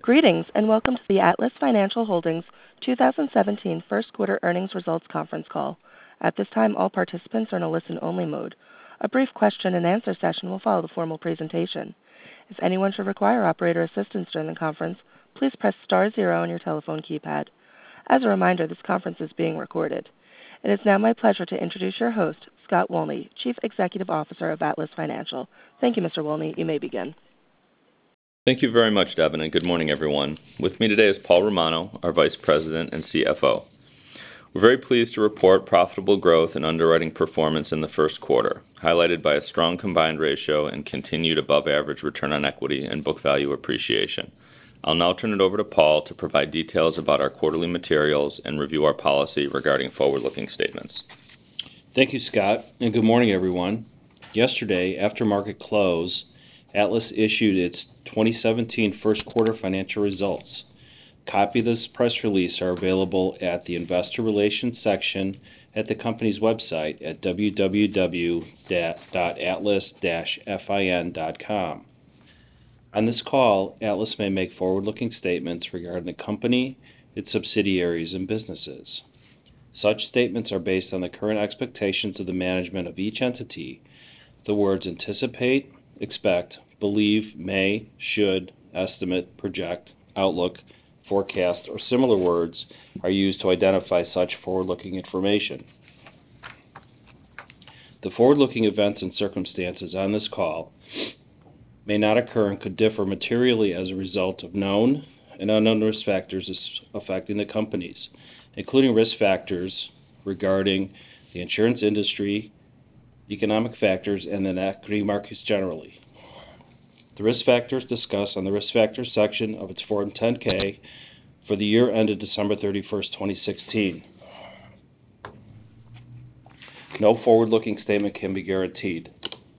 Greetings, and welcome to the Atlas Financial Holdings 2017 first quarter earnings results conference call. At this time, all participants are in a listen-only mode. A brief question-and-answer session will follow the formal presentation. If anyone should require operator assistance during the conference, please press star zero on your telephone keypad. As a reminder, this conference is being recorded. It is now my pleasure to introduce your host, Scott Wolney, Chief Executive Officer of Atlas Financial. Thank you, Mr. Wolney. You may begin. Thank you very much, Devin, and good morning, everyone. With me today is Paul Romano, our Vice President and CFO. We're very pleased to report profitable growth and underwriting performance in the first quarter, highlighted by a strong combined ratio and continued above-average return on equity and book value appreciation. I'll now turn it over to Paul to provide details about our quarterly materials and review our policy regarding forward-looking statements. Thank you, Scott, and good morning, everyone. Yesterday, after market close, Atlas issued its 2017 first quarter financial results. Copies of this press release are available at the Investor Relations section at the company's website at www.atlas-fin.com. On this call, Atlas may make forward-looking statements regarding the company, its subsidiaries, and businesses. Such statements are based on the current expectations of the management of each entity. The words anticipate, expect, believe, may, should, estimate, project, outlook, forecast, or similar words are used to identify such forward-looking information. The forward-looking events and circumstances on this call may not occur and could differ materially as a result of known and unknown risk factors affecting the companies, including risk factors regarding the insurance industry, economic factors, and the equity markets generally. The risk factors discussed on the Risk Factors section of its Form 10-K for the year ended December 31st, 2016. No forward-looking statement can be guaranteed.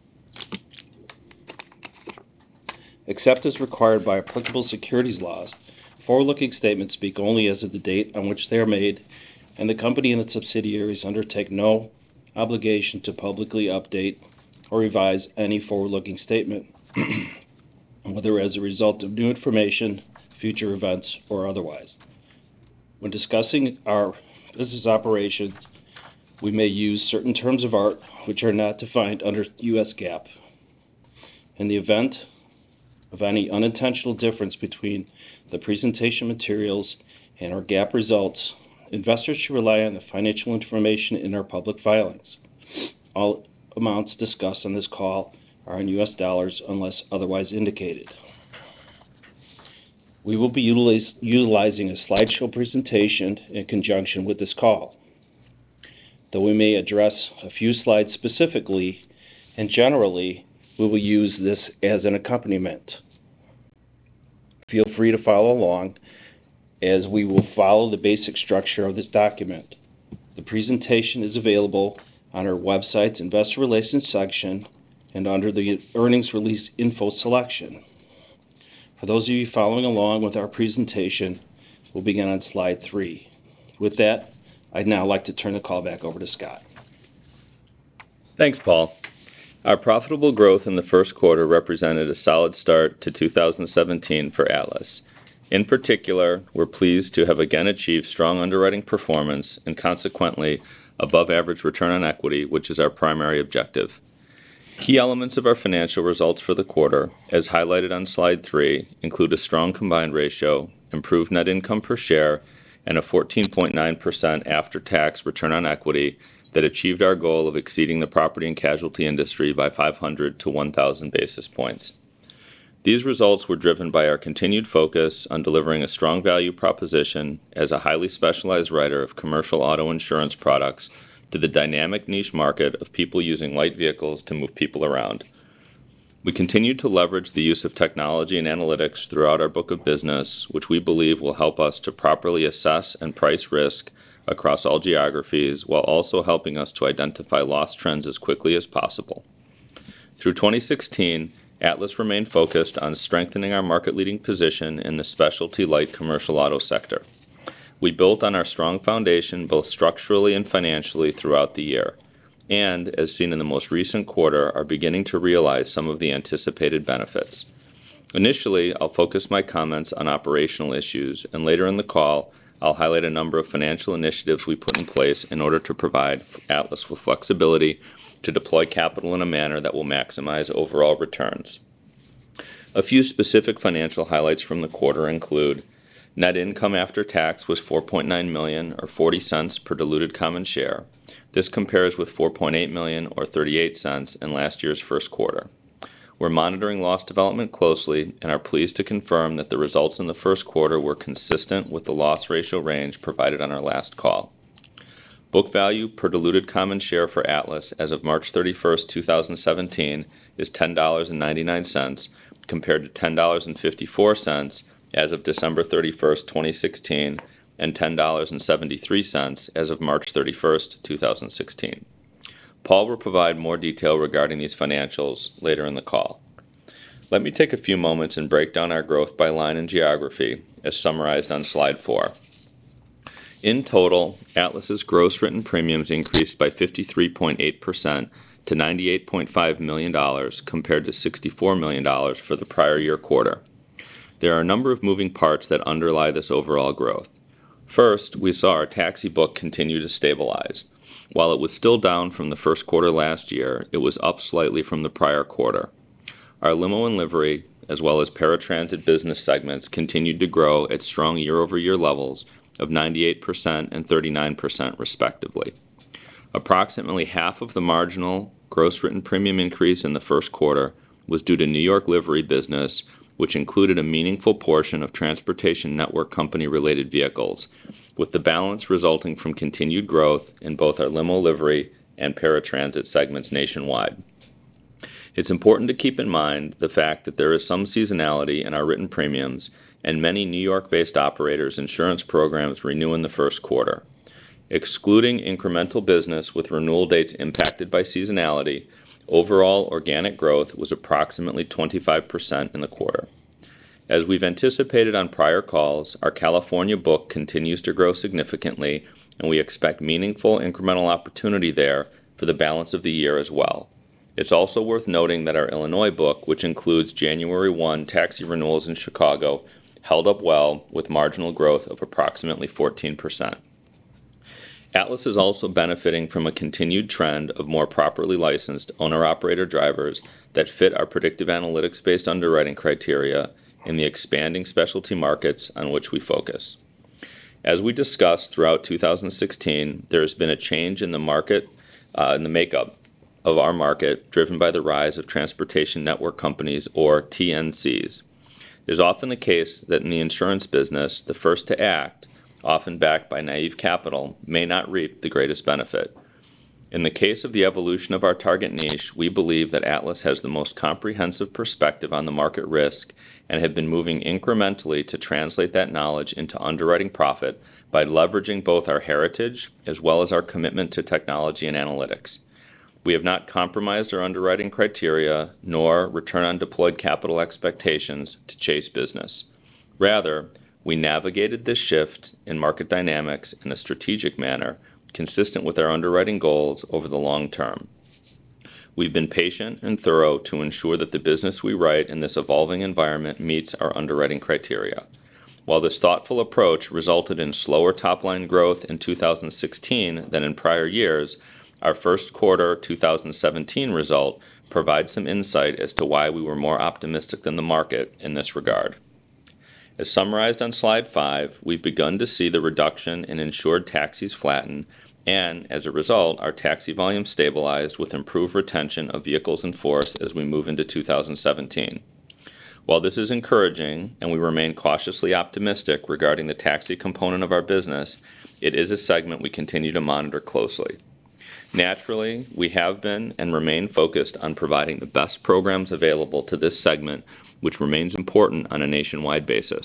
Except as required by applicable securities laws, forward-looking statements speak only as of the date on which they are made, and the company and its subsidiaries undertake no obligation to publicly update or revise any forward-looking statement, whether as a result of new information, future events, or otherwise. When discussing our business operations, we may use certain terms of art which are not defined under U.S. GAAP. In the event of any unintentional difference between the presentation materials and our GAAP results, investors should rely on the financial information in our public filings. All amounts discussed on this call are in U.S. dollars unless otherwise indicated. We will be utilizing a slideshow presentation in conjunction with this call. Though we may address a few slides specifically, and generally, we will use this as an accompaniment. Feel free to follow along as we will follow the basic structure of this document. The presentation is available on our website's Investor Relations section and under the Earnings Release Info selection. For those of you following along with our presentation, we'll begin on slide 3. With that, I'd now like to turn the call back over to Scott. Thanks, Paul. Our profitable growth in the first quarter represented a solid start to 2017 for Atlas. In particular, we're pleased to have again achieved strong underwriting performance and consequently above-average return on equity, which is our primary objective. Key elements of our financial results for the quarter, as highlighted on slide 3, include a strong combined ratio, improved net income per share, and a 14.9% after-tax return on equity that achieved our goal of exceeding the property and casualty industry by 500 to 1,000 basis points. These results were driven by our continued focus on delivering a strong value proposition as a highly specialized writer of commercial auto insurance products to the dynamic niche market of people using light vehicles to move people around. We continue to leverage the use of technology and analytics throughout our book of business, which we believe will help us to properly assess and price risk across all geographies, while also helping us to identify loss trends as quickly as possible. Through 2016, Atlas remained focused on strengthening our market-leading position in the specialty light commercial auto sector. We built on our strong foundation both structurally and financially throughout the year, and, as seen in the most recent quarter, are beginning to realize some of the anticipated benefits. Initially, I'll focus my comments on operational issues, and later in the call, I'll highlight a number of financial initiatives we put in place in order to provide Atlas with flexibility to deploy capital in a manner that will maximize overall returns. A few specific financial highlights from the quarter include net income after tax was $4.9 million, or 40 cents per diluted common share. This compares with $4.8 million, or 38 cents, in last year's first quarter. We're monitoring loss development closely and are pleased to confirm that the results in the first quarter were consistent with the loss ratio range provided on our last call. Book value per diluted common share for Atlas as of March 31st, 2017 is $10.99 compared to $10.54 as of December 31st, 2016 and $10.73 as of March 31st, 2016. Paul will provide more detail regarding these financials later in the call. Let me take a few moments and break down our growth by line and geography as summarized on slide 4. In total, Atlas's gross written premiums increased by 53.8% to $98.5 million compared to $64 million for the prior year quarter. There are a number of moving parts that underlie this overall growth. First, we saw our taxi book continue to stabilize. While it was still down from the first quarter last year, it was up slightly from the prior quarter. Our limo and livery, as well as paratransit business segments, continued to grow at strong year-over-year levels of 98% and 39% respectively. Approximately half of the marginal gross written premium increase in the first quarter was due to New York livery business, which included a meaningful portion of transportation network company-related vehicles, with the balance resulting from continued growth in both our limo livery and paratransit segments nationwide. It's important to keep in mind the fact that there is some seasonality in our written premiums, and many New York-based operators' insurance programs renew in the first quarter. Excluding incremental business with renewal dates impacted by seasonality, overall organic growth was approximately 25% in the quarter. As we've anticipated on prior calls, our California book continues to grow significantly, and we expect meaningful incremental opportunity there for the balance of the year as well. It's also worth noting that our Illinois book, which includes January 1 taxi renewals in Chicago, held up well with marginal growth of approximately 14%. Atlas is also benefiting from a continued trend of more properly licensed owner-operator drivers that fit our predictive analytics-based underwriting criteria in the expanding specialty markets on which we focus. As we discussed throughout 2016, there has been a change in the market, in the makeup of our market, driven by the rise of transportation network companies, or TNCs. It is often the case that in the insurance business, the first to act, often backed by naive capital, may not reap the greatest benefit. In the case of the evolution of our target niche, we believe that Atlas has the most comprehensive perspective on the market risk and have been moving incrementally to translate that knowledge into underwriting profit by leveraging both our heritage as well as our commitment to technology and analytics. We have not compromised our underwriting criteria nor return on deployed capital expectations to chase business. Rather, we navigated this shift in market dynamics in a strategic manner consistent with our underwriting goals over the long term. We've been patient and thorough to ensure that the business we write in this evolving environment meets our underwriting criteria. While this thoughtful approach resulted in slower top-line growth in 2016 than in prior years, our first quarter 2017 result provides some insight as to why we were more optimistic than the market in this regard. As summarized on slide 5, we've begun to see the reduction in insured taxis flatten, and as a result, our taxi volume stabilized with improved retention of vehicles in force as we move into 2017. While this is encouraging, and we remain cautiously optimistic regarding the taxi component of our business, it is a segment we continue to monitor closely. Naturally, we have been and remain focused on providing the best programs available to this segment, which remains important on a nationwide basis.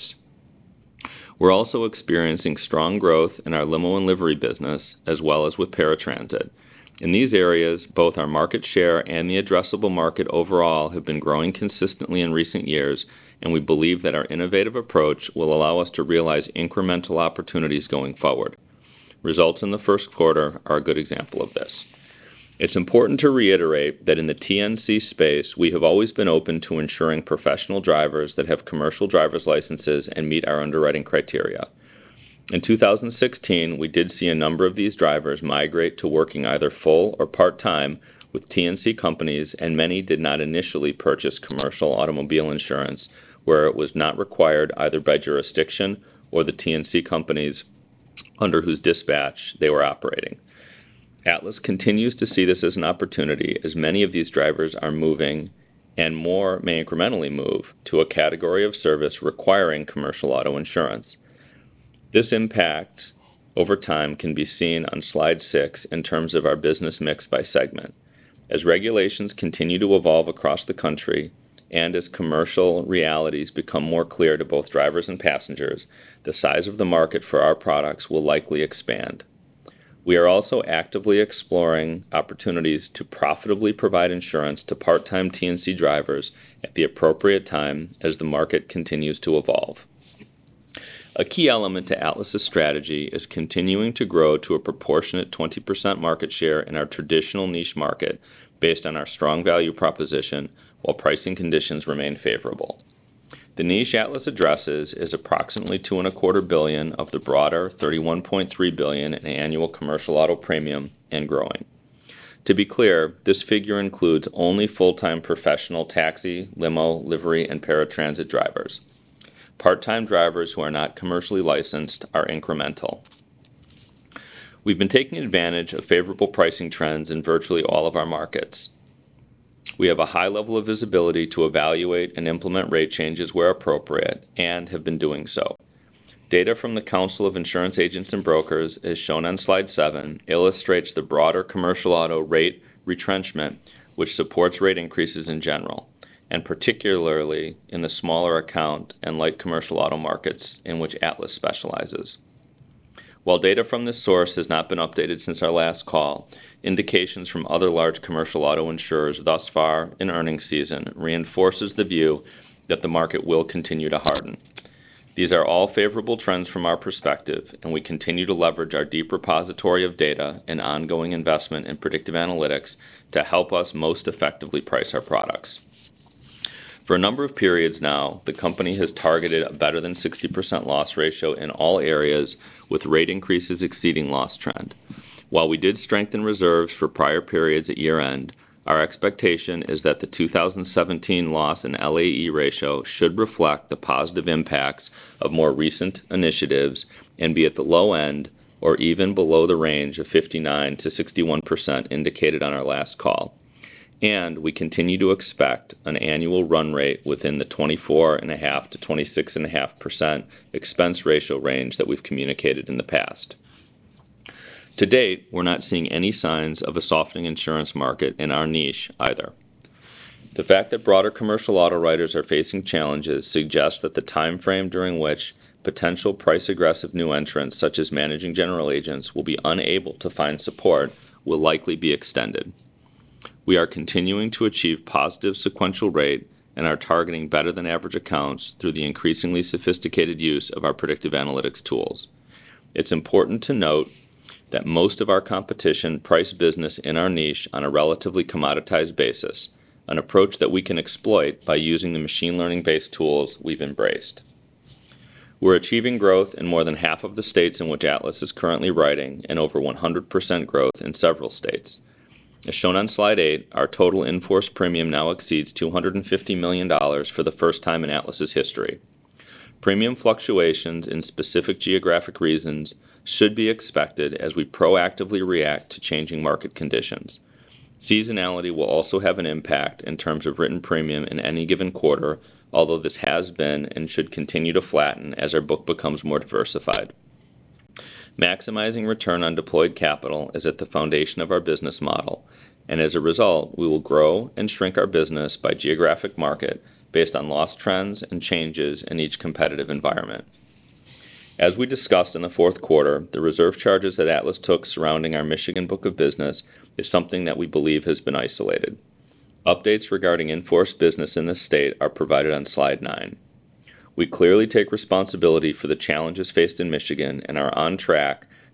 We're also experiencing strong growth in our limo and livery business, as well as with paratransit. In these areas, both our market share and the addressable market overall have been growing consistently in recent years, and we believe that our innovative approach will allow us to realize incremental opportunities going forward. Results in the first quarter are a good example of this. It's important to reiterate that in the TNC space, we have always been open to insuring professional drivers that have commercial driver's licenses and meet our underwriting criteria. In 2016, we did see a number of these drivers migrate to working either full or part-time with TNC companies, and many did not initially purchase commercial automobile insurance where it was not required either by jurisdiction or the TNC companies under whose dispatch they were operating. Atlas continues to see this as an opportunity, as many of these drivers are moving, and more may incrementally move, to a category of service requiring commercial auto insurance. This impact over time can be seen on slide 6 in terms of our business mix by segment. As regulations continue to evolve across the country, and as commercial realities become more clear to both drivers and passengers, the size of the market for our products will likely expand. We are also actively exploring opportunities to profitably provide insurance to part-time TNC drivers at the appropriate time as the market continues to evolve. A key element to Atlas's strategy is continuing to grow to a proportionate 20% market share in our traditional niche market based on our strong value proposition while pricing conditions remain favorable. The niche Atlas addresses is approximately $2.25 billion of the broader $31.3 billion in annual commercial auto premium and growing. To be clear, this figure includes only full-time professional taxi, limo, livery, and paratransit drivers. Part-time drivers who are not commercially licensed are incremental. We've been taking advantage of favorable pricing trends in virtually all of our markets. We have a high level of visibility to evaluate and implement rate changes where appropriate, and have been doing so. Data from the Council of Insurance Agents and Brokers, as shown on slide 7, illustrates the broader commercial auto rate retrenchment, which supports rate increases in general, and particularly in the smaller account and light commercial auto markets in which Atlas specializes. While data from this source has not been updated since our last call, indications from other large commercial auto insurers thus far in earnings season reinforces the view that the market will continue to harden. These are all favorable trends from our perspective, and we continue to leverage our deep repository of data and ongoing investment in predictive analytics to help us most effectively price our products. For a number of periods now, the company has targeted a better than 60% loss ratio in all areas, with rate increases exceeding loss trend. While we did strengthen reserves for prior periods at year-end, our expectation is that the 2017 loss and LAE ratio should reflect the positive impacts of more recent initiatives and be at the low end or even below the range of 59 to 61% indicated on our last call. And we continue to expect an annual run rate within the 24.5% to 26.5% expense ratio range that we've communicated in the past. To date, we're not seeing any signs of a softening insurance market in our niche either. The fact that broader commercial auto writers are facing challenges suggests that the time frame during which potential price-aggressive new entrants, such as managing general agents, will be unable to find support will likely be extended. We are continuing to achieve positive sequential rate and are targeting better than average accounts through the increasingly sophisticated use of our predictive analytics tools. It's important to note that most of our competition price business in our niche on a relatively commoditized basis, an approach that we can exploit by using the machine learning-based tools we've embraced. We're achieving growth in more than half of the states in which Atlas is currently writing, and over 100% growth in several states. As shown on slide 8, our total in-force premium now exceeds $250 million for the first time in Atlas's history. Premium fluctuations in specific geographic regions should be expected as we proactively react to changing market conditions. Seasonality will also have an impact in terms of written premium in any given quarter, although this has been and should continue to flatten as our book becomes more diversified. Maximizing return on deployed capital is at the foundation of our business model, and as a result, we will grow and shrink our business by geographic market based on loss trends and changes in each competitive environment. As we discussed in the fourth quarter, the reserve charges that Atlas took surrounding our Michigan book of business is something that we believe has been isolated. Updates regarding in-force business in this state are provided on slide 9. We clearly take responsibility for the challenges faced in Michigan and are on track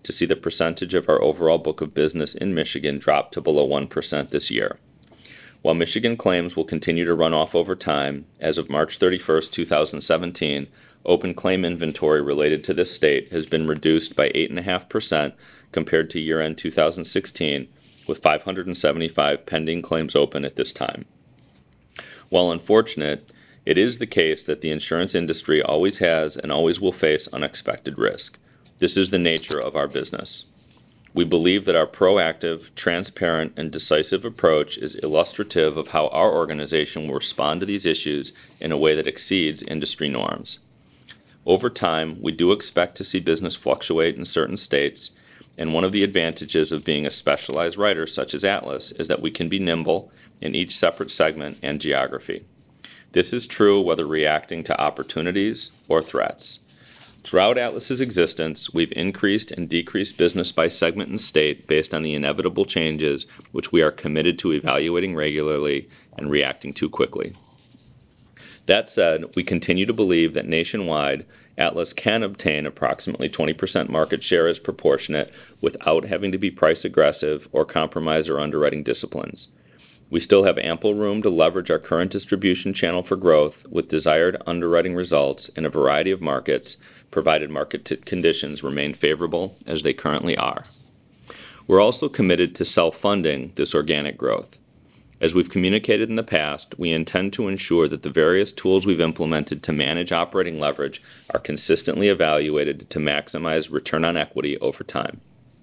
to see the percentage of our overall book of business in Michigan drop to below 1% this year. While Michigan claims will continue to run off over time, as of March 31, 2017, open claim inventory related to this state has been reduced by 8.5% compared to year-end 2016, with 575 pending claims open at this time. While unfortunate, it is the case that the insurance industry always has and always will face unexpected risk. This is the nature of our business. We believe that our proactive, transparent, and decisive approach is illustrative of how our organization will respond to these issues in a way that exceeds industry norms. Over time, we do expect to see business fluctuate in certain states, and one of the advantages of being a specialized writer such as Atlas is that we can be nimble in each separate segment and geography. This is true whether reacting to opportunities or threats. Throughout Atlas's existence, we've increased and decreased business by segment and state based on the inevitable changes which we are committed to evaluating regularly and reacting to quickly. That said, we continue to believe that nationwide, Atlas can obtain approximately 20% market share as proportionate without having to be price aggressive or compromise our underwriting disciplines. We still have ample room to leverage our current distribution channel for growth with desired underwriting results in a variety of markets, provided market conditions remain favorable as they currently are. We're also committed to self-funding this organic growth. As we've communicated in the past, we intend to ensure that the various tools we've implemented to manage operating leverage are consistently evaluated to maximize return on equity over time.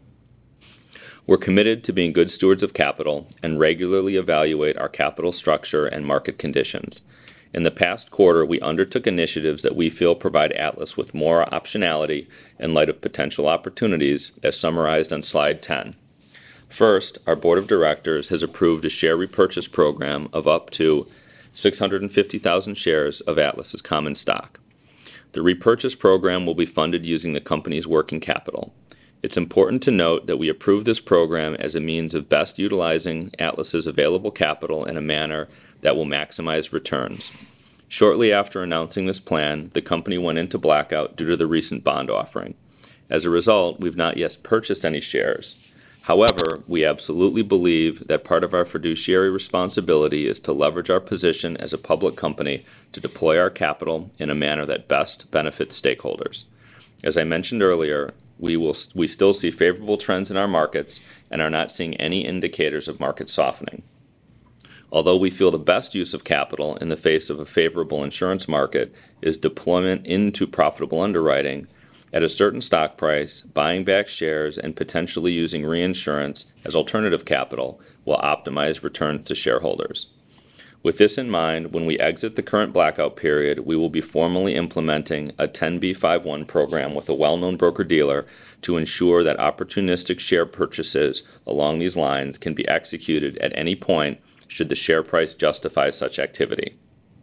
We're committed to being good stewards of capital and regularly evaluate our capital structure and market conditions. In the past quarter, we undertook initiatives that we feel provide Atlas with more optionality in light of potential opportunities, as summarized on slide 10. First, our board of directors has approved a share repurchase program of up to 650,000 shares of Atlas's common stock. The repurchase program will be funded using the company's working capital. It's important to note that we approve this program as a means of best utilizing Atlas's available capital in a manner that will maximize returns. Shortly after announcing this plan, the company went into blackout due to the recent bond offering. As a result, we've not yet purchased any shares. However, we absolutely believe that part of our fiduciary responsibility is to leverage our position as a public company to deploy our capital in a manner that best benefits stakeholders. As I mentioned earlier, we still see favorable trends in our markets and are not seeing any indicators of market softening. Although we feel the best use of capital in the face of a favorable insurance market is deployment into profitable underwriting, at a certain stock price, buying back shares and potentially using reinsurance as alternative capital will optimize returns to shareholders. With this in mind, when we exit the current blackout period, we will be formally implementing a 10b5-1 program with a well-known broker-dealer to ensure that opportunistic share purchases along these lines can be executed at any point should the share price justify such activity.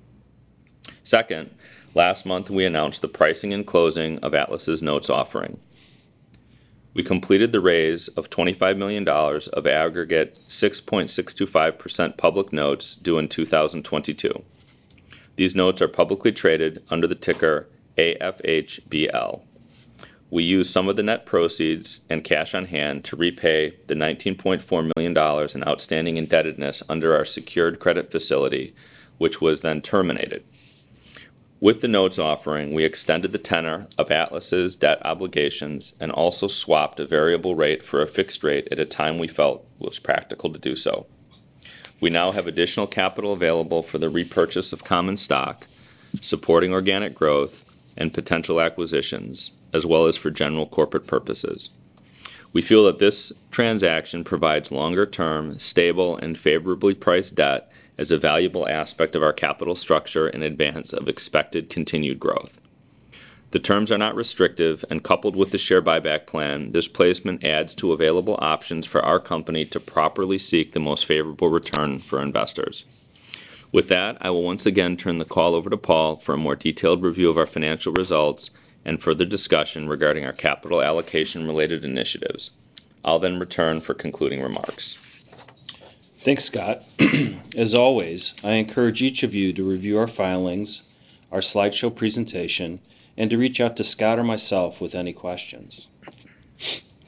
Second, last month we announced the pricing and closing of Atlas's notes offering. We completed the raise of $25 million of aggregate 6.625% public notes due in 2022. These notes are publicly traded under the ticker AFHBL. We used some of the net proceeds and cash on hand to repay the $19.4 million in outstanding indebtedness under our secured credit facility, which was then terminated. With the notes offering, we extended the tenor of Atlas's debt obligations and also swapped a variable rate for a fixed rate at a time we felt was practical to do so. We now have additional capital available for the repurchase of common stock, supporting organic growth, and potential acquisitions, as well as for general corporate purposes. We feel that this transaction provides longer-term, stable, and favorably priced debt as a valuable aspect of our capital structure in advance of expected continued growth. The terms are not restrictive, and coupled with the share buyback plan, this placement adds to available options for our company to properly seek the most favorable return for investors. With that, I will once again turn the call over to Paul for a more detailed review of our financial results and further discussion regarding our capital allocation-related initiatives. I'll then return for concluding remarks. Thanks, Scott. As always, I encourage each of you to review our filings, our slideshow presentation, and to reach out to Scott or myself with any questions.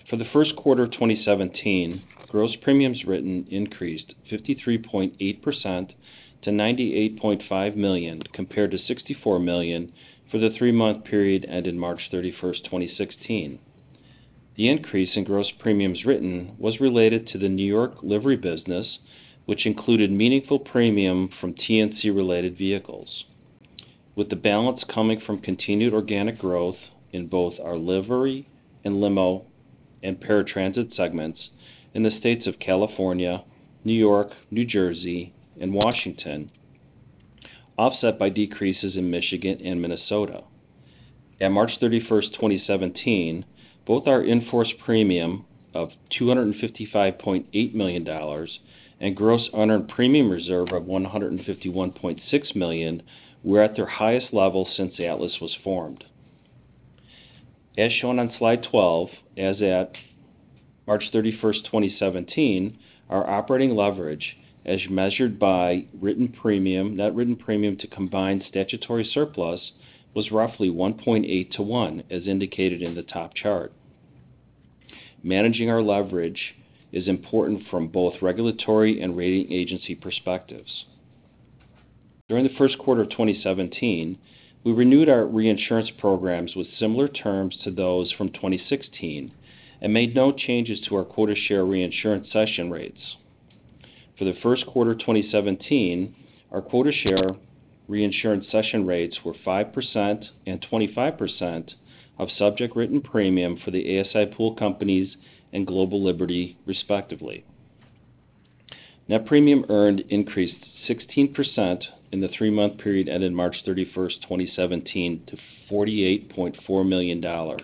For the first quarter of 2017, gross premiums written increased 53.8% to $98.5 million compared to $64 million for the 3-month period ended March 31st, 2016. The increase in gross premiums written was related to the New York livery business, which included meaningful premium from TNC-related vehicles, with the balance coming from continued organic growth in both our livery and limo and paratransit segments in the states of California, New York, New Jersey, and Washington, offset by decreases in Michigan and Minnesota. At March 31st, 2017, both our in-force premium of $255.8 million and gross unearned premium reserve of $151.6 million were at their highest level since Atlas was formed. As shown on slide 12, as at March 31st, 2017, our operating leverage, as measured by net written premium to combined statutory surplus, was roughly 1.8 to 1, as indicated in the top chart. Managing our leverage is important from both regulatory and rating agency perspectives. During the first quarter of 2017, we renewed our reinsurance programs with similar terms to those from 2016 and made no changes to our quota share reinsurance cession rates. For the first quarter 2017, our quota share reinsurance cession rates were 5% and 25% of subject written premium for the ASI pool companies and Global Liberty, respectively. Net premium earned increased 16% in the 3-month period ended March 31st, 2017 to $48.4 million.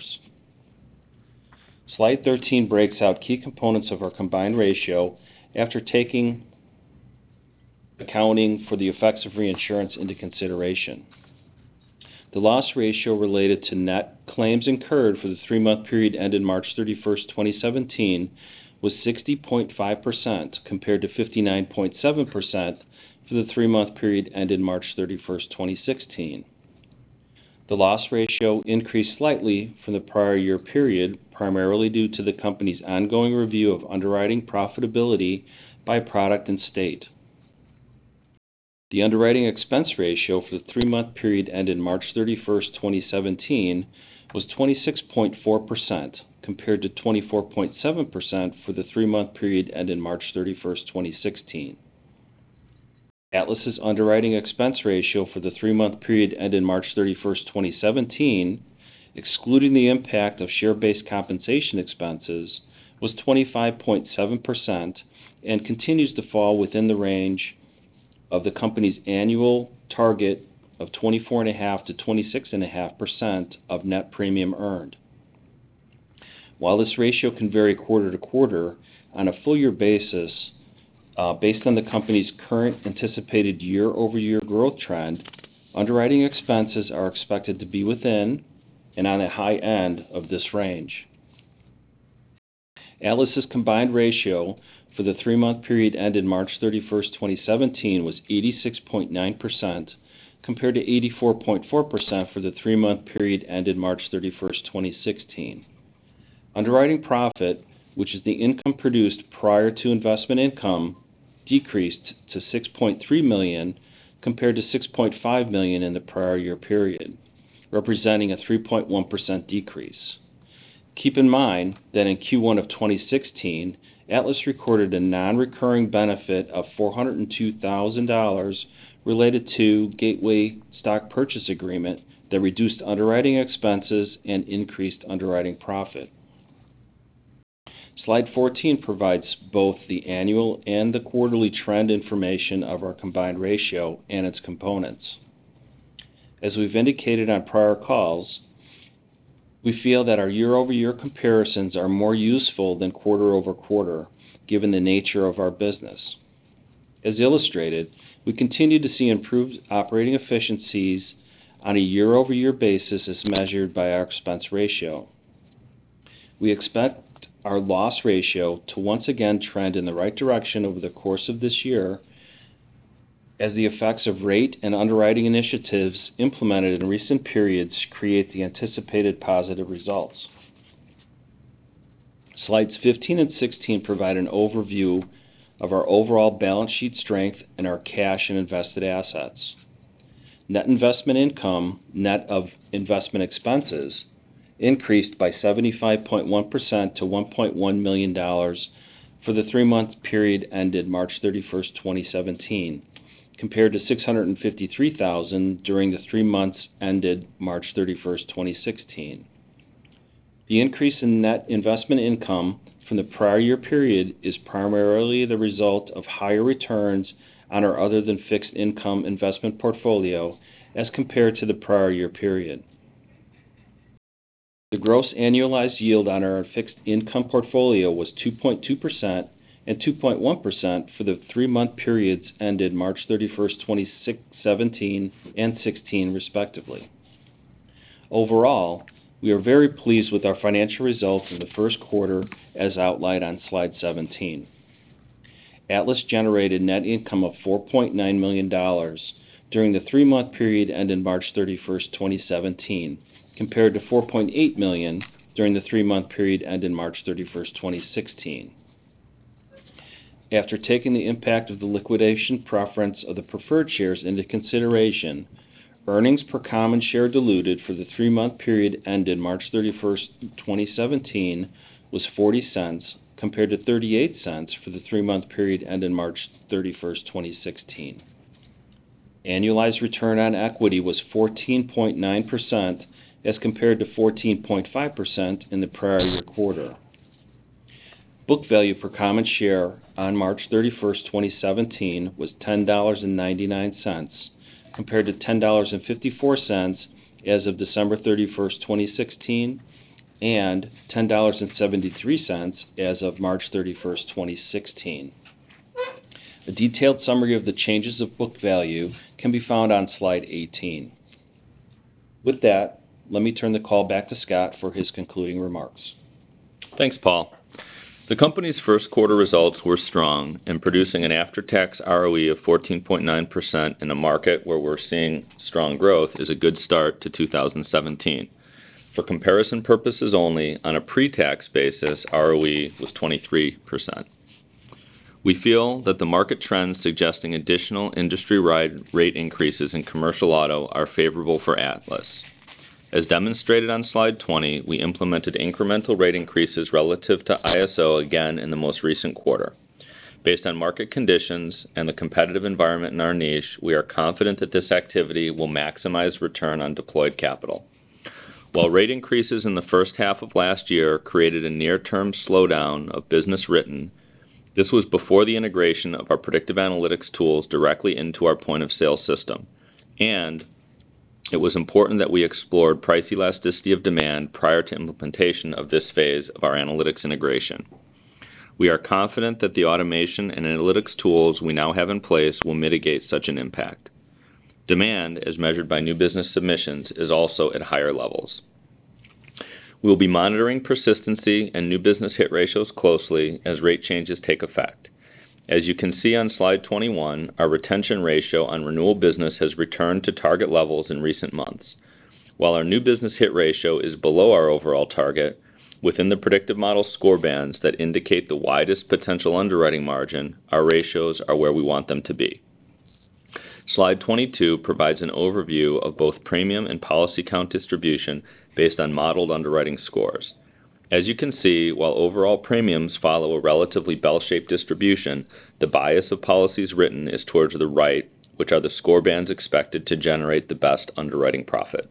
Slide 13 breaks out key components of our combined ratio after accounting for the effects of reinsurance into consideration. The loss ratio related to net claims incurred for the 3-month period ended March 31st, 2017 was 60.5% compared to 59.7% for the 3-month period ended March 31st, 2016. The loss ratio increased slightly from the prior year period, primarily due to the company's ongoing review of underwriting profitability by product and state. The underwriting expense ratio for the 3-month period ended March 31st, 2017 was 26.4% compared to 24.7% for the 3-month period ended March 31st, 2016. Atlas's underwriting expense ratio for the 3-month period ended March 31st, 2017, excluding the impact of share-based compensation expenses, was 25.7% and continues to fall within the range of the company's annual target of 24.5% to 26.5% of net premium earned. While this ratio can vary quarter to quarter, on a full year basis, based on the company's current anticipated year-over-year growth trend, underwriting expenses are expected to be within and on the high end of this range. Atlas's combined ratio for the 3-month period ended March 31st, 2017 was 86.9% compared to 84.4% for the 3-month period ended March 31st, 2016. Underwriting profit, which is the income produced prior to investment income, decreased to $6.3 million compared to $6.5 million in the prior year period, representing a 3.1% decrease. Keep in mind that in Q1 of 2016, Atlas recorded a non-recurring benefit of $402,000 related to Gateway stock purchase agreement that reduced underwriting expenses and increased underwriting profit. Slide 14 provides both the annual and the quarterly trend information of our combined ratio and its components. As we've indicated on prior calls, we feel that our year-over-year comparisons are more useful than quarter-over-quarter, given the nature of our business. As illustrated, we continue to see improved operating efficiencies on a year-over-year basis as measured by our expense ratio. We expect our loss ratio to once again trend in the right direction over the course of this year as the effects of rate and underwriting initiatives implemented in recent periods create the anticipated positive results. Slides 15 and 16 provide an overview of our overall balance sheet strength and our cash and invested assets. Net investment income, net of investment expenses, increased by 75.1% to $1.1 million for the 3-month period ended March 31st, 2017, compared to $653,000 during the 3 months ended March 31st, 2016. The increase in net investment income from the prior year period is primarily the result of higher returns on our other than fixed income investment portfolio as compared to the prior year period. The gross annualized yield on our fixed income portfolio was 2.2% and 2.1% for the 3-month periods ended March 31st, 2017 and 16, respectively. Overall, we are very pleased with our financial results in the first quarter as outlined on slide 17. Atlas generated net income of $4.9 million during the 3-month period ended March 31st, 2017, compared to $4.8 million during the 3-month period ended March 31st, 2016. After taking the impact of the liquidation preference of the preferred shares into consideration, earnings per common share diluted for the 3-month period ended March 31st, 2017 was 40 cents compared to 38 cents for the 3-month period ended March 31st, 2016. Annualized return on equity was 14.9% as compared to 14.5% in the prior year quarter. Book value per common share on March 31st, 2017 was $10.99 compared to $10.54 as of December 31st, 2016 and $10.73 as of March 31st, 2016. A detailed summary of the changes of book value can be found on slide 18. With that, let me turn the call back to Scott for his concluding remarks. Thanks, Paul. The company's first quarter results were strong, and producing an after-tax ROE of 14.9% in a market where we're seeing strong growth is a good start to 2017. For comparison purposes only, on a pre-tax basis, ROE was 23%. We feel that the market trends suggesting additional industry-wide rate increases in commercial auto are favorable for Atlas. As demonstrated on slide 20, we implemented incremental rate increases relative to ISO again in the most recent quarter. Based on market conditions and the competitive environment in our niche, we are confident that this activity will maximize return on deployed capital. While rate increases in the first half of last year created a near-term slowdown of business written, this was before the integration of our predictive analytics tools directly into our point-of-sale system, and it was important that we explored price elasticity of demand prior to implementation of this phase of our analytics integration. We are confident that the automation and analytics tools we now have in place will mitigate such an impact. Demand, as measured by new business submissions, is also at higher levels. We will be monitoring persistency and new business hit ratios closely as rate changes take effect. As you can see on slide 21, our retention ratio on renewal business has returned to target levels in recent months. While our new business hit ratio is below our overall target, within the predictive model score bands that indicate the widest potential underwriting margin, our ratios are where we want them to be. Slide 22 provides an overview of both premium and policy count distribution based on modeled underwriting scores. As you can see, while overall premiums follow a relatively bell-shaped distribution, the bias of policies written is towards the right, which are the score bands expected to generate the best underwriting profit.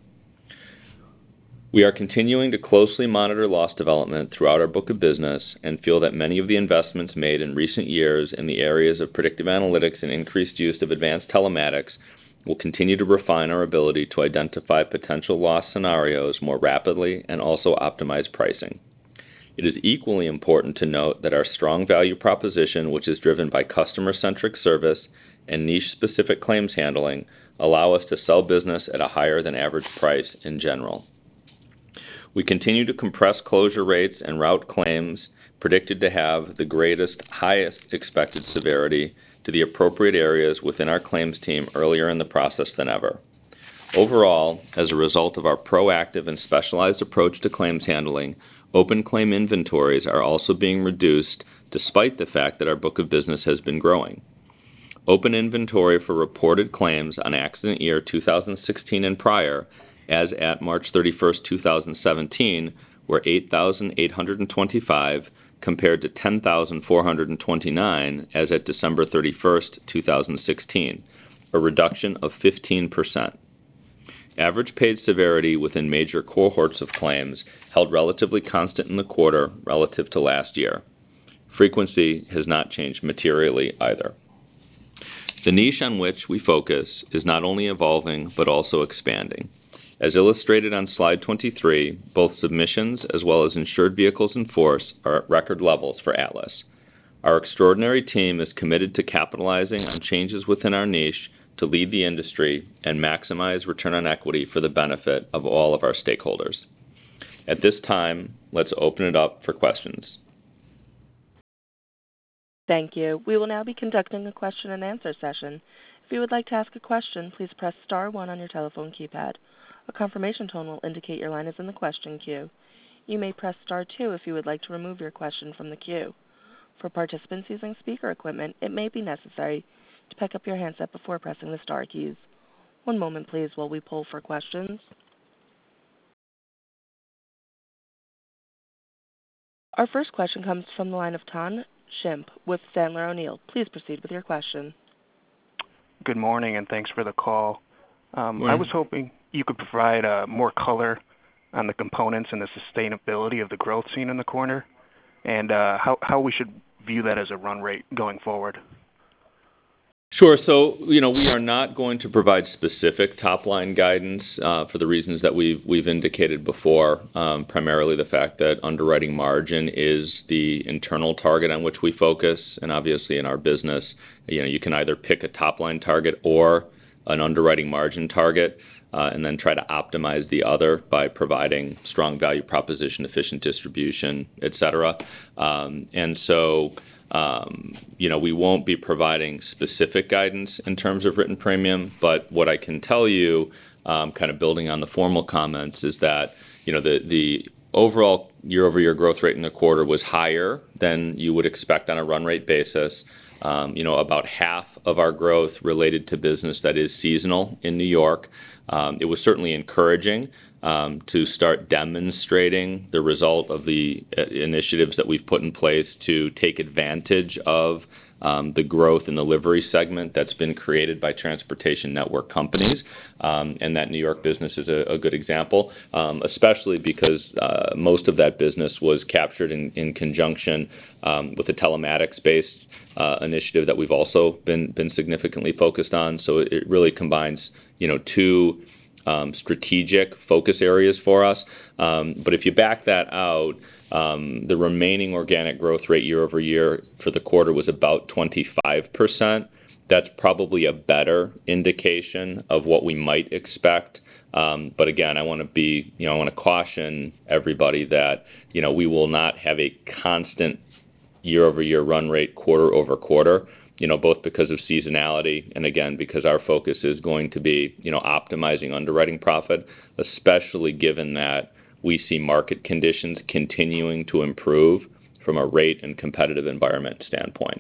We are continuing to closely monitor loss development throughout our book of business and feel that many of the investments made in recent years in the areas of predictive analytics and increased use of advanced telematics will continue to refine our ability to identify potential loss scenarios more rapidly and also optimize pricing. It is equally important to note that our strong value proposition, which is driven by customer-centric service and niche-specific claims handling, allow us to sell business at a higher than average price in general. We continue to compress closure rates and route claims predicted to have the highest expected severity to the appropriate areas within our claims team earlier in the process than ever. Overall, as a result of our proactive and specialized approach to claims handling, open claim inventories are also being reduced despite the fact that our book of business has been growing. Open inventory for reported claims on accident year 2016 and prior, as at March 31st, 2017, were 8,825 compared to 10,429 as at December 31st, 2016, a reduction of 15%. Average paid severity within major cohorts of claims held relatively constant in the quarter relative to last year. Frequency has not changed materially either. The niche on which we focus is not only evolving but also expanding. As illustrated on slide 23, both submissions as well as insured vehicles in force are at record levels for Atlas. Our extraordinary team is committed to capitalizing on changes within our niche to lead the industry and maximize return on equity for the benefit of all of our stakeholders. At this time, let's open it up for questions. Thank you. We will now be conducting a question and answer session. If you would like to ask a question, please press star 1 on your telephone keypad. A confirmation tone will indicate your line is in the question queue. You may press star 2 if you would like to remove your question from the queue. For participants using speaker equipment, it may be necessary to pick up your handset before pressing the star keys. One moment, please, while we poll for questions. Our first question comes from the line of Tom Shimp with Sandler O'Neill. Please proceed with your question. Good morning, and thanks for the call. Morning. I was hoping you could provide more color on the components and the sustainability of the growth seen in the quarter, and how we should view that as a run rate going forward. Sure. So, we are not going to provide specific top-line guidance for the reasons that we've indicated before, primarily the fact that underwriting margin is the internal target on which we focus, and obviously in our business, you can either pick a top-line target or an underwriting margin target, and then try to optimize the other by providing strong value proposition, efficient distribution, et cetera. We won't be providing specific guidance in terms of written premium, but what I can tell you, kind of building on the formal comments, is that the overall year-over-year growth rate in the quarter was higher than you would expect on a run rate basis. About half of our growth related to business that is seasonal in New York. It was certainly encouraging to start demonstrating the result of the initiatives that we've put in place to take advantage of the growth in the livery segment that's been created by transportation network companies, and that New York business is a good example, especially because most of that business was captured in conjunction with a telematics-based initiative that we've also been significantly focused on. So it really combines two strategic focus areas for us. But if you back that out, the remaining organic growth rate year over year for the quarter was about 25%. That's probably a better indication of what we might expect. But again, I want to caution everybody that we will not have a constant year over year run rate quarter over quarter. Both because of seasonality and, again, because our focus is going to be, optimizing underwriting profit, especially given that we see market conditions continuing to improve from a rate and competitive environment standpoint.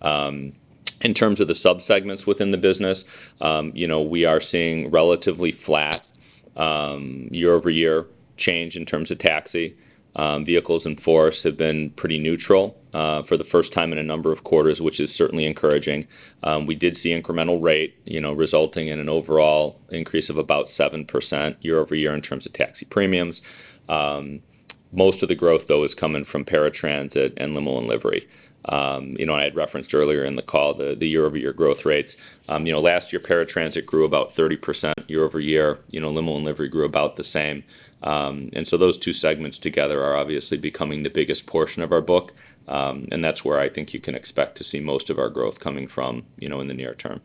In terms of the subsegments within the business, we are seeing relatively flat year-over-year change in terms of taxi. Vehicles in force have been pretty neutral for the first time in a number of quarters, which is certainly encouraging. We did see incremental rate, resulting in an overall increase of about 7% year-over-year in terms of taxi premiums. Most of the growth, though, is coming from paratransit and limo and livery. I had referenced earlier in the call the year-over-year growth rates. Last year paratransit grew about 30% year-over-year. Limo and livery grew about the same. And so those two segments together are obviously becoming the biggest portion of our book, and that's where I think you can expect to see most of our growth coming from, in the near term.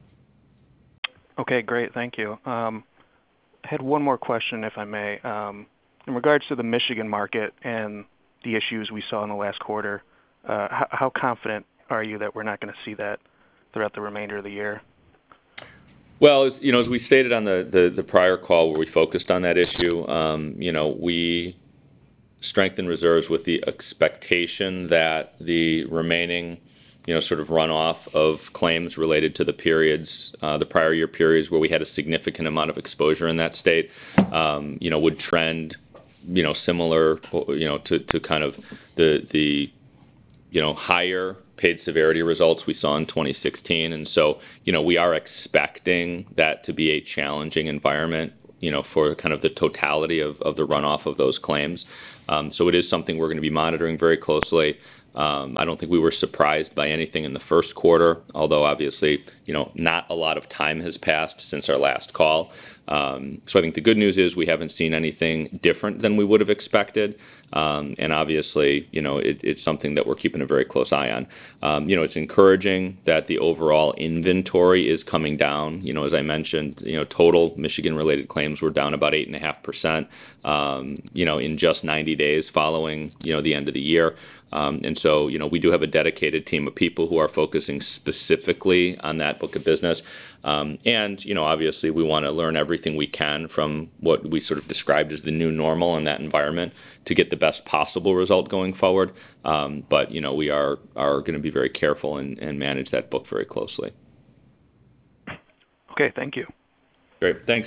Okay, great. Thank you. I had one more question, if I may. In regards to the Michigan market and the issues we saw in the last quarter, how confident are you that we're not going to see that throughout the remainder of the year? Well, as we stated on the prior call where we focused on that issue, we strengthen reserves with the expectation that the remaining, sort of runoff of claims related to the periods, the prior year periods where we had a significant amount of exposure in that state, would trend, similar, to kind of the higher paid severity results we saw in 2016. And so, we are expecting that to be a challenging environment, for kind of the totality of the runoff of those claims. So it is something we're going to be monitoring very closely. I don't think we were surprised by anything in the first quarter, although obviously, not a lot of time has passed since our last call. So I think the good news is we haven't seen anything different than we would have expected. And obviously, it's something that we're keeping a very close eye on. It's encouraging that the overall inventory is coming down. As I mentioned, total Michigan-related claims were down about 8.5%, in just 90 days following, the end of the year. And so, we do have a dedicated team of people who are focusing specifically on that book of business. And, obviously we want to learn everything we can from what we sort of described as the new normal in that environment to get the best possible result going forward. But, we are going to be very careful and manage that book very closely. Okay, thank you. Great, thanks.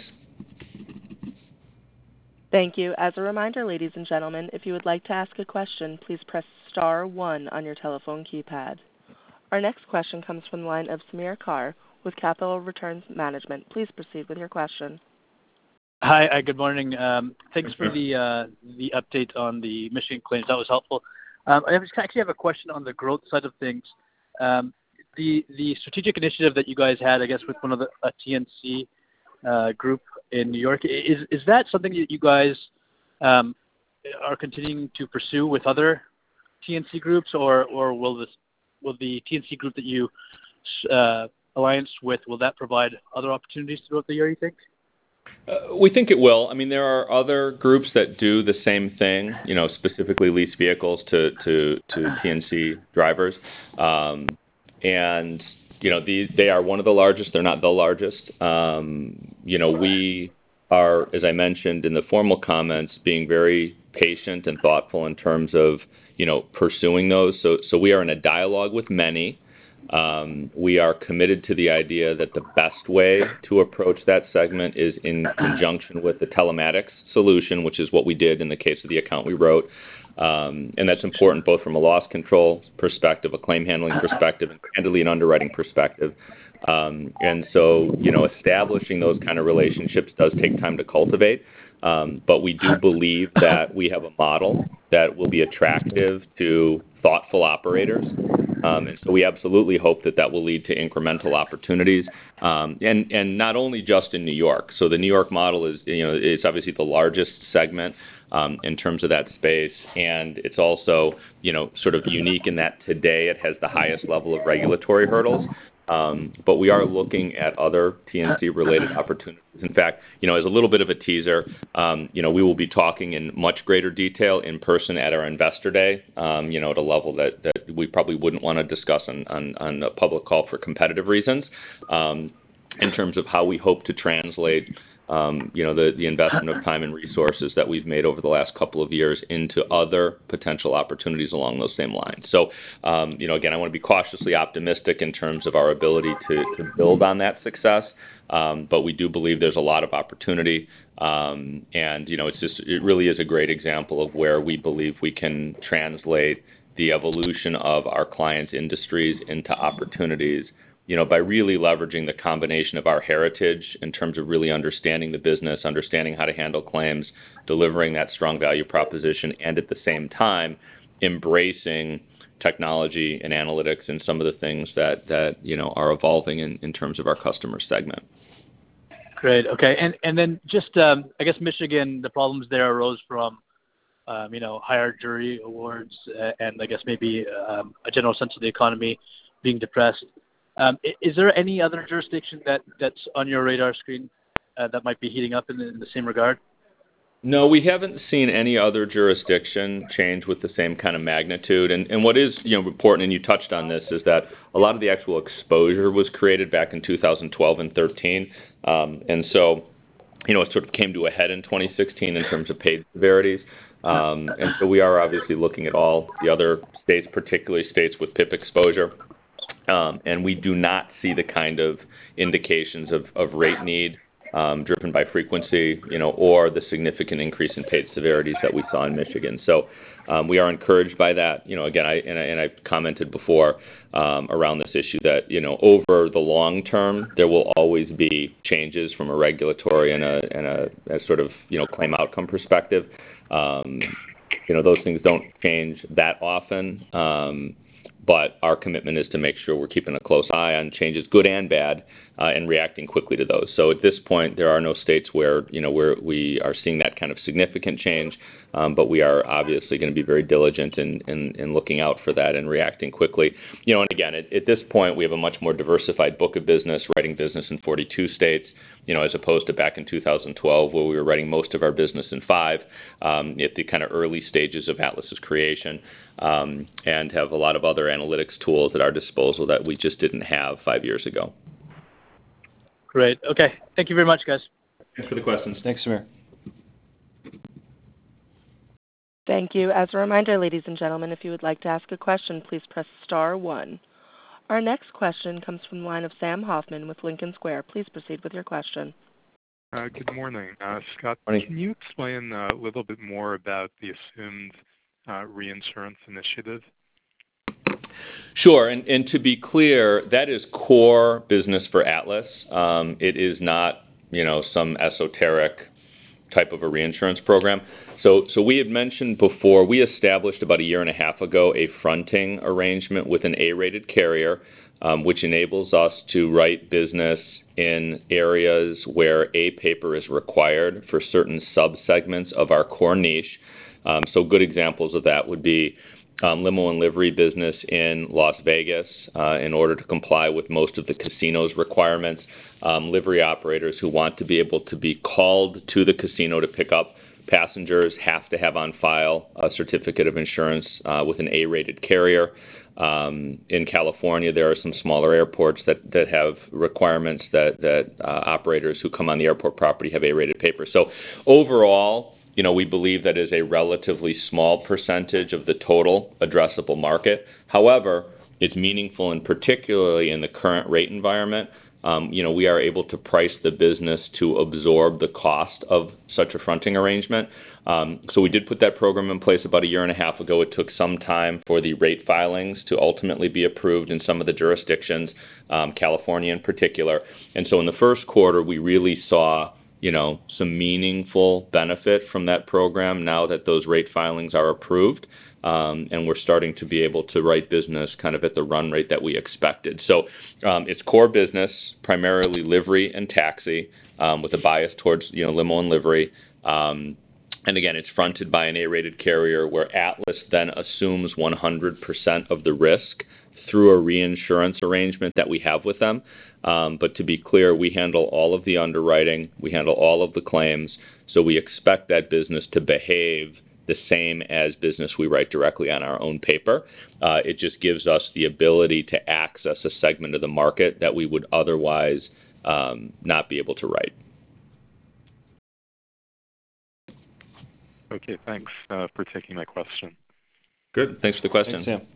Thank you. As a reminder, ladies and gentlemen, if you would like to ask a question, please press star 1 on your telephone keypad. Our next question comes from the line of Samir Carr with Capital Returns Management. Please proceed with your question. Hi, good morning. Thanks for the update on the Michigan claims. That was helpful. I actually have a question on the growth side of things. The strategic initiative that you guys had, I guess, with one of the TNC group in New York, is that something that you guys are continuing to pursue with other TNC groups, or will the TNC group that you alliance with, will that provide other opportunities throughout the year, you think? We think it will. I mean, there are other groups that do the same thing, specifically lease vehicles to TNC drivers. And, they are one of the largest. They're not the largest. We are, as I mentioned in the formal comments, being very patient and thoughtful in terms of, pursuing those. So we are in a dialogue with many. We are committed to the idea that the best way to approach that segment is in conjunction with the telematics solution, which is what we did in the case of the account we wrote. And that's important both from a loss control perspective, a claim handling perspective, and candidly an underwriting perspective. And so, establishing those kind of relationships does take time to cultivate. But we do believe that we have a model that will be attractive to thoughtful operators. And so we absolutely hope that will lead to incremental opportunities. And not only just in New York. So the New York model is, it's obviously the largest segment in terms of that space. And it's also, sort of unique in that today it has the highest level of regulatory hurdles. But we are looking at other TNC-related opportunities. In fact, as a little bit of a teaser, we will be talking in much greater detail in person at our Investor Day, at a level that we probably wouldn't want to discuss on a public call for competitive reasons, in terms of how we hope to translate the investment of time and resources that we've made over the last couple of years into other potential opportunities along those same lines. So, again, I want to be cautiously optimistic in terms of our ability to build on that success. But we do believe there's a lot of opportunity. And, it really is a great example of where we believe we can translate the evolution of our clients' industries into opportunities, by really leveraging the combination of our heritage in terms of really understanding the business, understanding how to handle claims, delivering that strong value proposition, and at the same time, embracing technology and analytics and some of the things that are evolving in terms of our customer segment. Great. Okay. And then just, I guess Michigan, the problems there arose from, higher jury awards and I guess maybe a general sense of the economy being depressed. Is there any other jurisdiction that's on your radar screen that might be heating up in the same regard? No, we haven't seen any other jurisdiction change with the same kind of magnitude. And what is important, and you touched on this, is that a lot of the actual exposure was created back in 2012 and 13. And so, it sort of came to a head in 2016 in terms of paid severities. And so we are obviously looking at all the other states, particularly states with PIP exposure. And we do not see the kind of indications of rate need driven by frequency, or the significant increase in paid severities that we saw in Michigan. So we are encouraged by that. Again, I commented before around this issue that over the long term there will always be changes from a regulatory and a sort of claim outcome perspective. Those things don't change that often. But our commitment is to make sure we're keeping a close eye on changes, good and bad, and reacting quickly to those. So at this point, there are no states where we are seeing that kind of significant change, but we are obviously going to be very diligent in looking out for that and reacting quickly. And again, at this point, we have a much more diversified book of business, writing business in 42 states. As opposed to back in 2012, where we were writing most of our business in 5, at the kind of early stages of Atlas's creation, and have a lot of other analytics tools at our disposal that we just didn't have 5 years ago. Great. Okay. Thank you very much, guys. Thanks for the questions. Thanks, Samir. Thank you. As a reminder, ladies and gentlemen, if you would like to ask a question, please press star 1. Our next question comes from the line of Sam Hoffman with Lincoln Square. Please proceed with your question. Good morning. Scott, Morning. Can you explain a little bit more about the assumed reinsurance initiative? Sure. And to be clear, that is core business for Atlas. It is not, some esoteric type of a reinsurance program. So we had mentioned before, we established about a year and a half ago a fronting arrangement with an A-rated carrier, which enables us to write business in areas where A paper is required for certain subsegments of our core niche. So good examples of that would be limo and livery business in Las Vegas in order to comply with most of the casino's requirements. Livery operators who want to be able to be called to the casino to pick up passengers have to have on file a certificate of insurance with an A-rated carrier. In California, there are some smaller airports that have requirements that operators who come on the airport property have A-rated paper. So overall, we believe that is a relatively small percentage of the total addressable market. However, it's meaningful, and particularly in the current rate environment. We are able to price the business to absorb the cost of such a fronting arrangement. So we did put that program in place about a year and a half ago. It took some time for the rate filings to ultimately be approved in some of the jurisdictions, California in particular. And so in the first quarter, we really saw some meaningful benefit from that program now that those rate filings are approved. And we're starting to be able to write business kind of at the run rate that we expected. So it's core business, primarily livery and taxi, with a bias towards limo and livery. And again, it's fronted by an A-rated carrier where Atlas then assumes 100% of the risk through a reinsurance arrangement that we have with them. But to be clear, we handle all of the underwriting, we handle all of the claims, so we expect that business to behave the same as business we write directly on our own paper. It just gives us the ability to access a segment of the market that we would otherwise not be able to write. Okay, thanks for taking my question. Good. Thanks for the question. Thanks,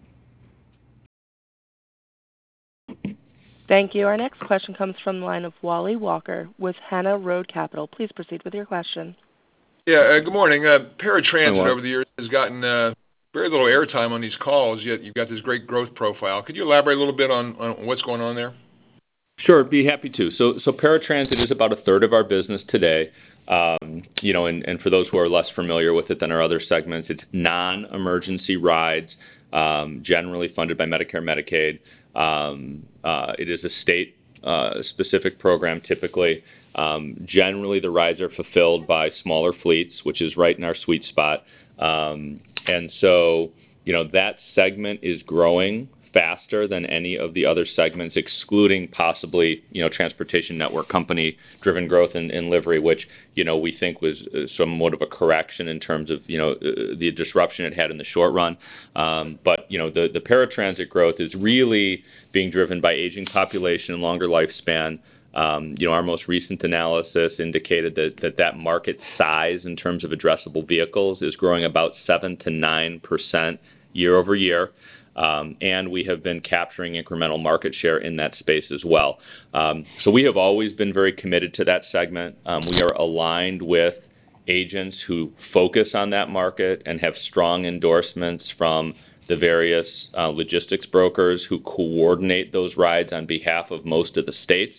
Sam. Thank you. Our next question comes from the line of Wally Walker with Hannah Road Capital. Please proceed with your question. Yeah, good morning. Paratransit Wally. over the years has gotten very little airtime on these calls, yet you've got this great growth profile. Could you elaborate a little bit on what's going on there? Sure, be happy to. So paratransit is about a third of our business today. And for those who are less familiar with it than our other segments, it's non-emergency rides, generally funded by Medicare, Medicaid. It is a state-specific program typically. Generally, the rides are fulfilled by smaller fleets, which is right in our sweet spot. And so, that segment is growing faster than any of the other segments, excluding possibly, transportation network company-driven growth in livery, which, we think was somewhat of a correction in terms of, the disruption it had in the short run. But the paratransit growth is really being driven by aging population and longer lifespan. Our most recent analysis indicated that market size in terms of addressable vehicles is growing about 7 to 9% year over year. And we have been capturing incremental market share in that space as well. So we have always been very committed to that segment. We are aligned with agents who focus on that market and have strong endorsements from the various logistics brokers who coordinate those rides on behalf of most of the states.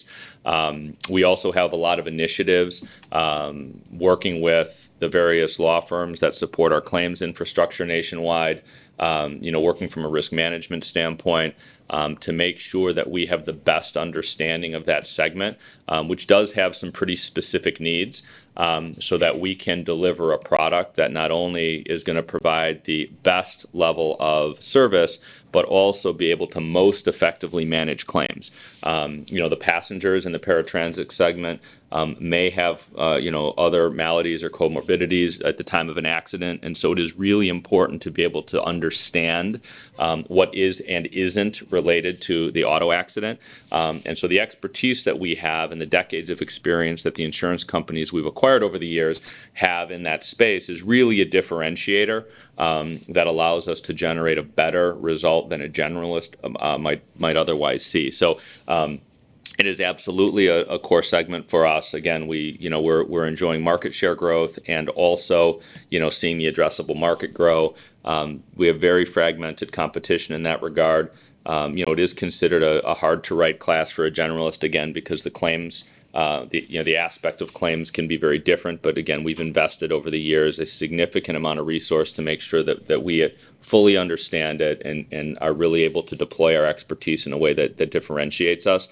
We also have a lot of initiatives working with the various law firms that support our claims infrastructure nationwide, working from a risk management standpoint to make sure that we have the best understanding of that segment, which does have some pretty specific needs, so that we can deliver a product that not only is going to provide the best level of service, but also be able to most effectively manage claims. The passengers in the paratransit segment may have, other maladies or comorbidities at the time of an accident, and so it is really important to be able to understand what is and isn't related to the auto accident. And so the expertise that we have and the decades of experience that the insurance companies we've acquired over the years have in that space is really a differentiator that allows us to generate a better result than a generalist might otherwise see. So it is absolutely a core segment for us. Again, we're enjoying market share growth and also, seeing the addressable market grow. We have very fragmented competition in that regard. It is considered a hard to write class for a generalist, again, because the claims, the aspect of claims can be very different. But again, we've invested over the years a significant amount of resource to make sure that we fully understand it and are really able to deploy our expertise in a way that differentiates us.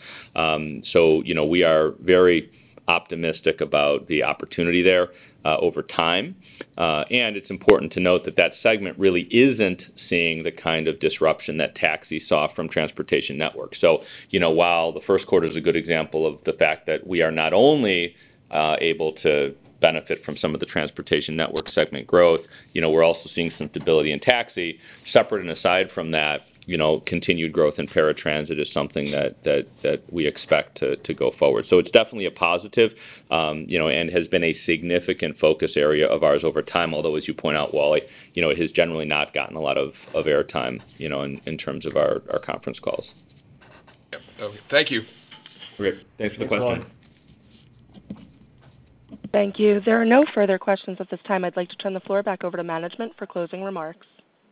So, we are very optimistic about the opportunity there over time. And it's important to note that segment really isn't seeing the kind of disruption that taxi saw from transportation networks. So, while the first quarter is a good example of the fact that we are not only able to benefit from some of the transportation network segment growth, we're also seeing some stability in taxi. Separate and aside from that, continued growth in paratransit is something that we expect to go forward. So it's definitely a positive, and has been a significant focus area of ours over time. Although, as you point out, Wally, it has generally not gotten a lot of airtime, in terms of our conference calls. Yep. Okay. Thank you. Great. Thanks for the question. Thank you. There are no further questions at this time. I'd like to turn the floor back over to management for closing remarks.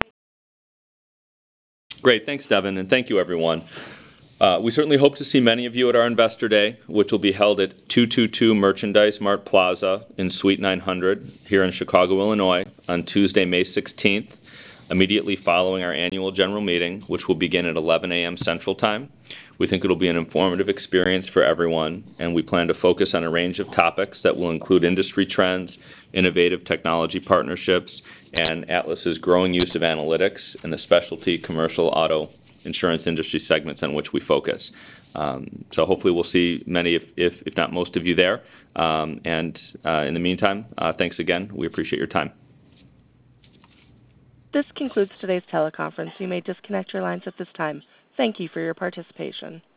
Great. Thanks, Devin, and thank you, everyone. We certainly hope to see many of you at our Investor Day, which will be held at 222 Merchandise Mart Plaza in Suite 900 here in Chicago, Illinois, on Tuesday, May 16th, immediately following our annual general meeting, which will begin at 11 a.m. Central Time. We think it'll be an informative experience for everyone, and we plan to focus on a range of topics that will include industry trends, innovative technology partnerships, and Atlas's growing use of analytics in the specialty commercial auto insurance industry segments on which we focus. So hopefully we'll see many, if not most of you there. And in the meantime, thanks again. We appreciate your time. This concludes today's teleconference. You may disconnect your lines at this time. Thank you for your participation.